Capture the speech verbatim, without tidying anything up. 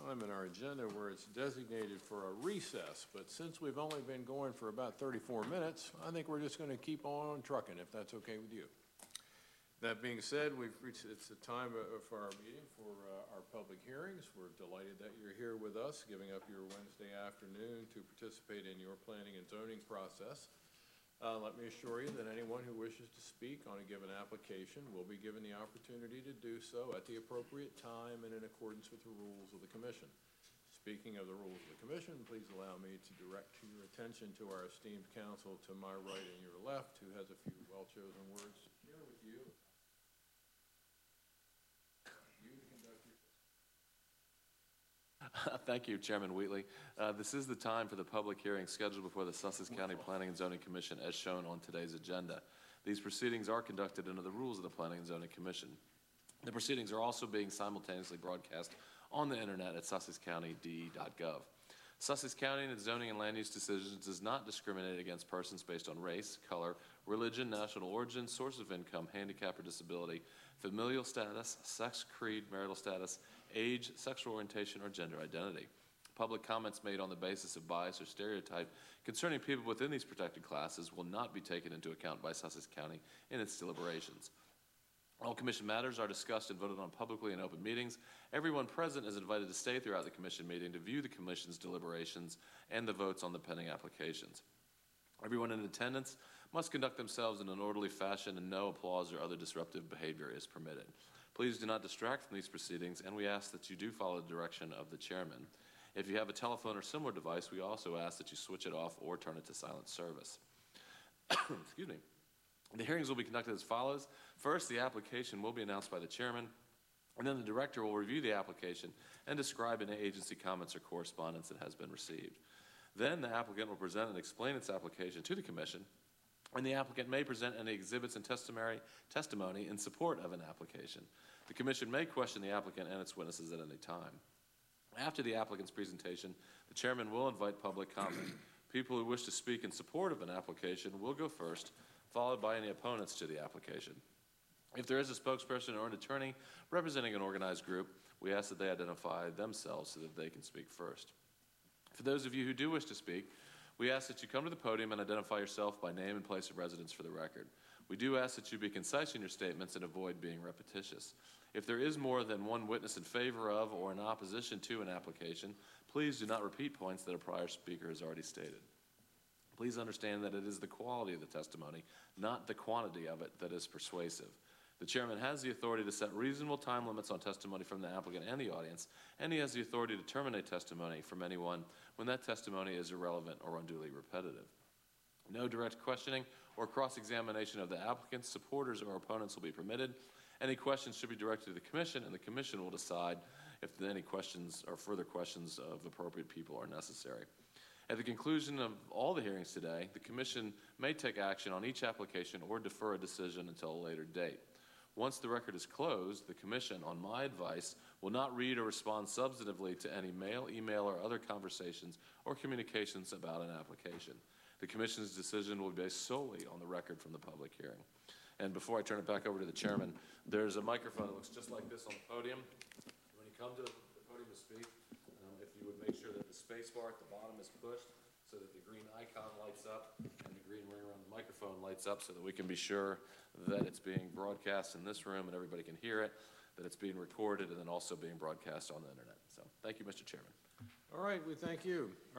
time in our agenda where it's designated for a recess, but since we've only been going for about thirty-four minutes, I think we're just going to keep on trucking, if that's okay with you. That being said, we've reached, it's the time uh, for our meeting for uh, our public hearings. We're delighted that you're here with us, giving up your Wednesday afternoon to participate in your planning and zoning process. Uh, let me assure you that anyone who wishes to speak on a given application will be given the opportunity to do so at the appropriate time and in accordance with the rules of the Commission. Speaking of the rules of the Commission, please allow me to direct your attention to our esteemed counsel to my right and your left, who has a few well-chosen words to share with you. Thank you, Chairman Wheatley. Uh, this is the time for the public hearing scheduled before the Sussex County Planning and Zoning Commission as shown on today's agenda. These proceedings are conducted under the rules of the Planning and Zoning Commission. The proceedings are also being simultaneously broadcast on the internet at sussex county d e dot gov. Sussex County in its zoning and land use decisions does not discriminate against persons based on race, color, religion, national origin, source of income, handicap or disability, familial status, sex, creed, marital status, age, sexual orientation, or gender identity. Public comments made on the basis of bias or stereotype concerning people within these protected classes will not be taken into account by Sussex County in its deliberations. All Commission matters are discussed and voted on publicly in open meetings. Everyone present is invited to stay throughout the Commission meeting to view the Commission's deliberations and the votes on the pending applications. Everyone in attendance must conduct themselves in an orderly fashion and no applause or other disruptive behavior is permitted. Please do not distract from these proceedings, and we ask that you do follow the direction of the chairman. If you have a telephone or similar device, we also ask that you switch it off or turn it to silent service. Excuse me. The hearings will be conducted as follows. First, the application will be announced by the chairman, and then the director will review the application and describe any agency comments or correspondence that has been received. Then the applicant will present and explain its application to the commission, and the applicant may present any exhibits and testimony, testimony in support of an application. The commission may question the applicant and its witnesses at any time. After the applicant's presentation, the chairman will invite public comment. People who wish to speak in support of an application will go first, followed by any opponents to the application. If there is a spokesperson or an attorney representing an organized group, we ask that they identify themselves so that they can speak first. For those of you who do wish to speak, we ask that you come to the podium and identify yourself by name and place of residence for the record. We do ask that you be concise in your statements and avoid being repetitious. If there is more than one witness in favor of or in opposition to an application, please do not repeat points that a prior speaker has already stated. Please understand that it is the quality of the testimony, not the quantity of it, that is persuasive. The chairman has the authority to set reasonable time limits on testimony from the applicant and the audience, and he has the authority to terminate testimony from anyone when that testimony is irrelevant or unduly repetitive. No direct questioning or cross-examination of the applicant's supporters or opponents will be permitted. Any questions should be directed to the commission, and the commission will decide if any questions or further questions of appropriate people are necessary. At the conclusion of all the hearings today, the commission may take action on each application or defer a decision until a later date. Once the record is closed, the commission, on my advice, will not read or respond substantively to any mail, email, or other conversations or communications about an application. The commission's decision will be based solely on the record from the public hearing. And before I turn it back over to the chairman, there's a microphone that looks just like this on the podium. When you come to the podium to speak, um, if you would make sure that the space bar at the bottom is pushed so that the green icon lights up and the green ring around the microphone lights up so that we can be sure that it's being broadcast in this room and everybody can hear it, that it's being recorded, and then also being broadcast on the internet. So thank you, Mister Chairman. All right, we thank you.